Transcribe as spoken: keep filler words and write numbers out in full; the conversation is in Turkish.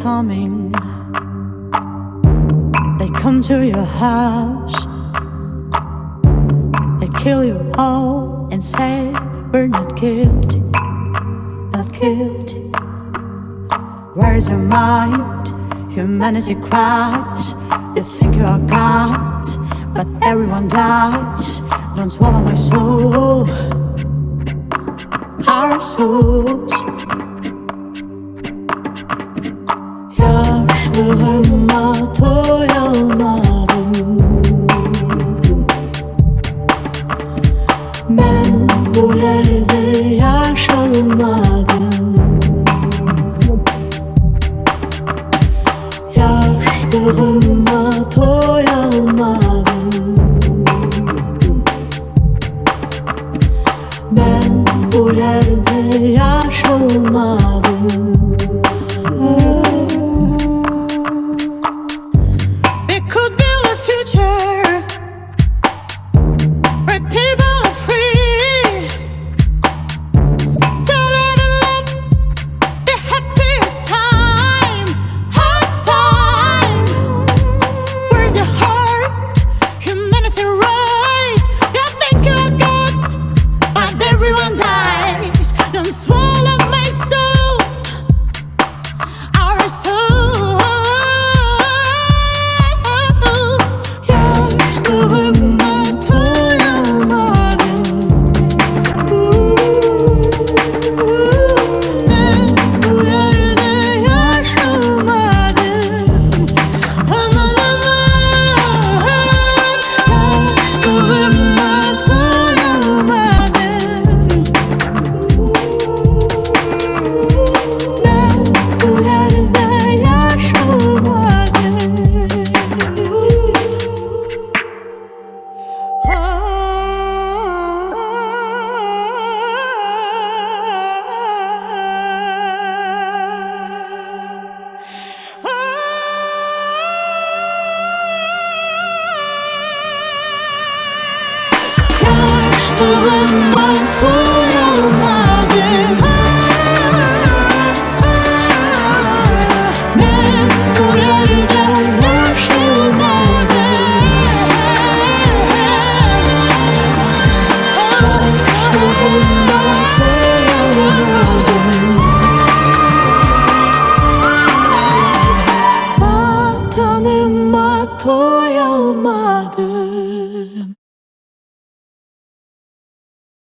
coming. They come to your house, they kill you all and say we're not guilty, not guilty. Where's your mind? Humanity cries. You think you are God, but everyone dies. Don't swallow my soul, our souls. Yaşlığıma doyamadım. Ben bu yerde yaşamadım. Yaşlığıma doyamadım. Ben bu yerde yaşamadım. Yaşlığıma doyamadım. Ben bu yerde yaşamadım. Yaşlığıma doyamadım. Vatanıma doyamadım.